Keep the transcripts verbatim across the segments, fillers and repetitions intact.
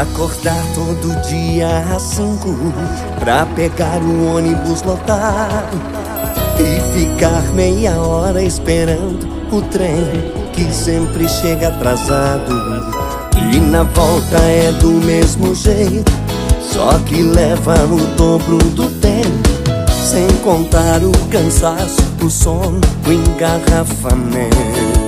Acordar todo dia às cinco pra pegar o ônibus lotado e ficar meia hora esperando o trem que sempre chega atrasado. E na volta é do mesmo jeito, só que leva o dobro do tempo, sem contar o cansaço, o sono, o engarrafamento.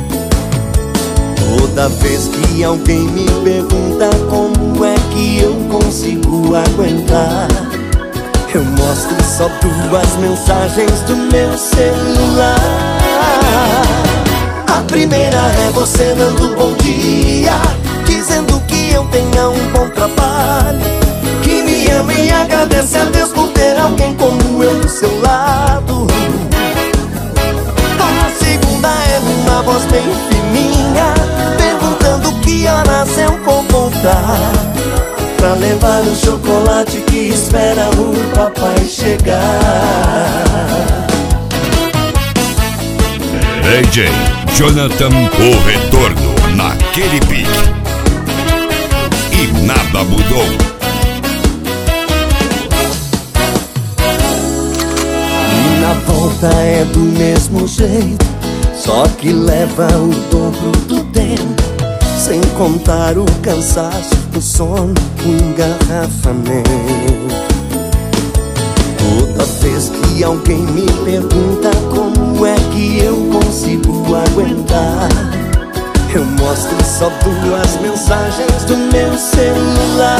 Toda vez que alguém me pergunta como é que eu consigo aguentar, eu mostro só duas mensagens do meu celular. A primeira é você dando bom dia, dizendo que eu tenha um bom trabalho, que me ama e agradece a Deus por ter alguém como eu do seu lado. A segunda é uma voz bem fininha, perguntando que horas eu vou voltar, pra levar o chocolate que espera o papai chegar. D J Jonathan, o retorno naquele pique. E nada mudou. E na volta é do mesmo jeito, só que leva o dobro do tempo, sem contar o cansaço, o sono, o engarrafamento. Toda vez que alguém me pergunta como é que eu consigo aguentar, eu mostro só duas mensagens do meu celular.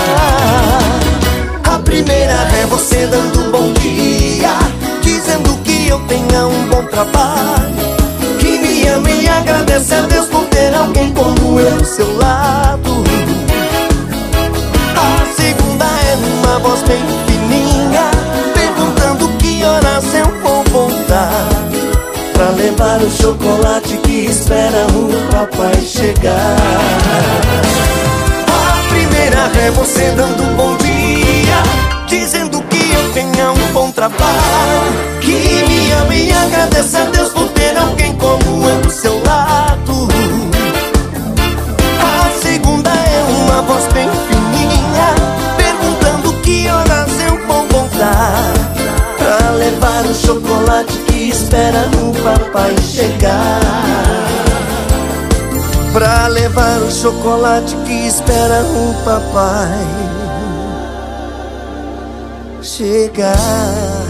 A primeira é você dando bom dia, dizendo que eu tenha um bom trabalho, que me ama e agradece a Deus por ter alguém como eu do seu lado. A segunda é uma voz bem fininha, perguntando que horas eu vou voltar, pra levar o chocolate que espera o papai chegar. A primeira é você dando bom dia, dizendo que eu tenha um bom trabalho, que me ama e agradece a Deus por ter alguém como eu do seu lado. A segunda é uma voz bem fininha, perguntando que horas eu vou voltar, pra levar o chocolate que espera o papai chegar. Pra levar o chocolate que espera o papai chegar.